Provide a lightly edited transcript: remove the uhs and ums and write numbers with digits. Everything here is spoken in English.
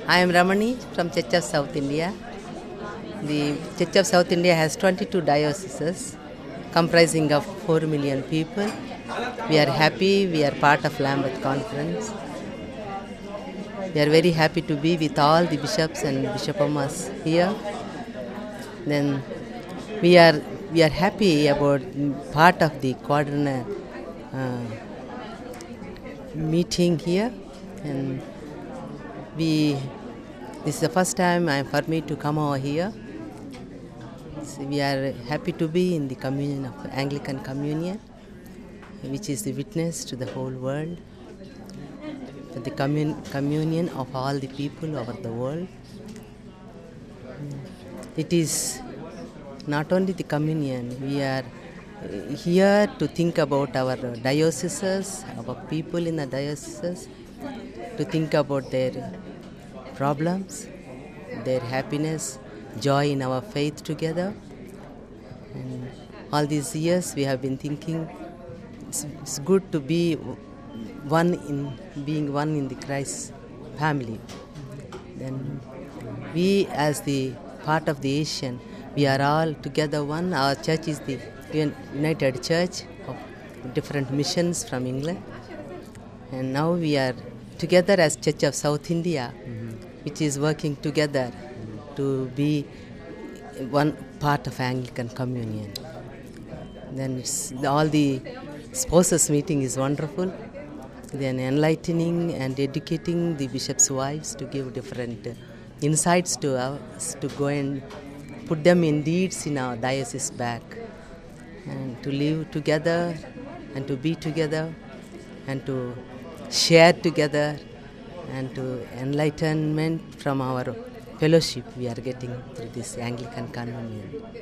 I am Ramani from Church of South India. The Church of South India has 22 dioceses comprising of 4 million people. We are happy, we are part of Lambeth Conference. We are very happy to be with all the bishops and bishopomas here. Then we are happy about part of the quadrennial meeting here, and this is the first time for me to come over here. So we are happy to be in the communion of Anglican Communion, which is the witness to the whole world, for the communion of all the people over the world. It is not only the communion, we are here to think about our dioceses, our people in the dioceses, to think about their problems, their happiness, joy in our faith together. And all these years we have been thinking it's good to be being one in the Christ family. Then we, as the part of the Asian, we are all together one. Our church is the United Church of different missions from England, and now we are together as Church of South India, which is working together to be one part of Anglican Communion. Then all the spouses meeting is wonderful. Then enlightening and educating the bishops' wives to give different insights to us, to go and put them in deeds in our diocese back, and to live together and to be together and to share together, and to enlightenment from our fellowship we are getting through this Anglican Communion.